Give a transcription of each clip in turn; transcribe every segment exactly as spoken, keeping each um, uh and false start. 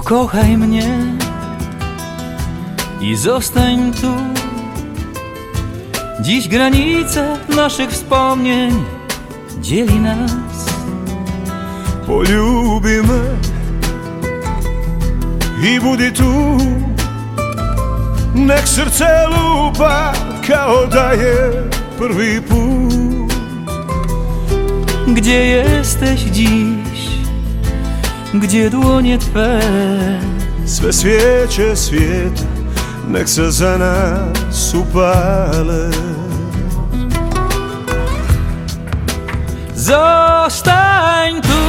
Pokochaj mnie i zostań tu. Dziś granice naszych wspomnień dzieli nas. Poljubi me i budi tu. Nek srce lupa kao da je prvi put. Gdzie jesteś dziś? Gdzie dłonie twe? Sve svijeće svijeta nek se za nas upale. Zostań tu.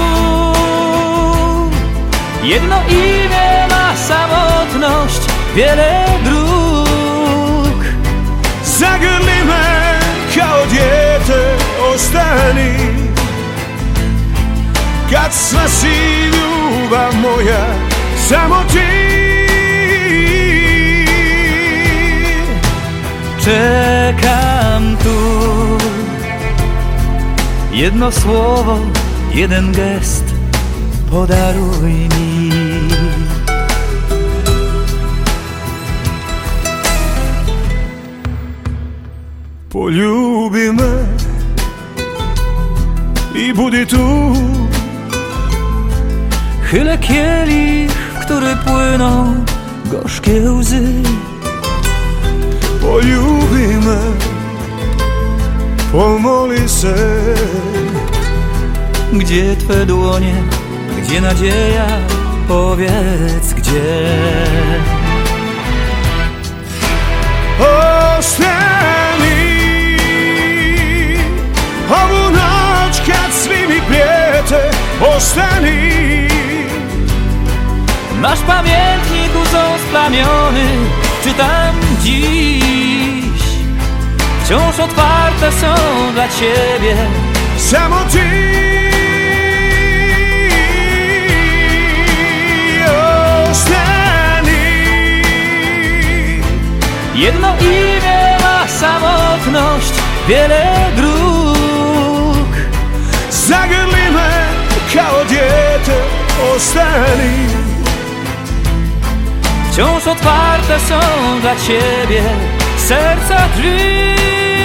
Jedno imię ma samotność, wiele dróg. Zagrli me kao dijete, ostani. Kad sva si ljubav moja, samo ti. Czekam tu. Jedno słowo, jeden gest, podaruj mi. Poljubi me i budi tu. Chylę kielich, w który płyną gorzkie łzy. Poljubi me, pomoli se. Gdzie twe dłonie, gdzie nadzieja, powiedz gdzie. Ostani ovu noć kad svi mi prijete, ostani. Nasz pamiętnik łzą splamiony, czytam dziś. Wciąż otwarte są dla ciebie samo ty. Ostani. Jedno imię ma samotność, wiele dróg. Zagrli me kao dijete, ostani. Wciąż otwarte są dla ciebie serca drzwi.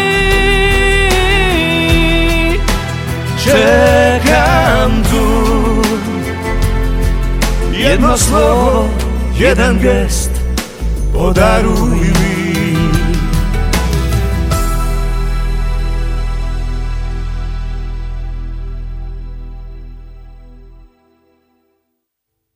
Czekam tu. Jedno słowo, jeden gest, podaruj mi.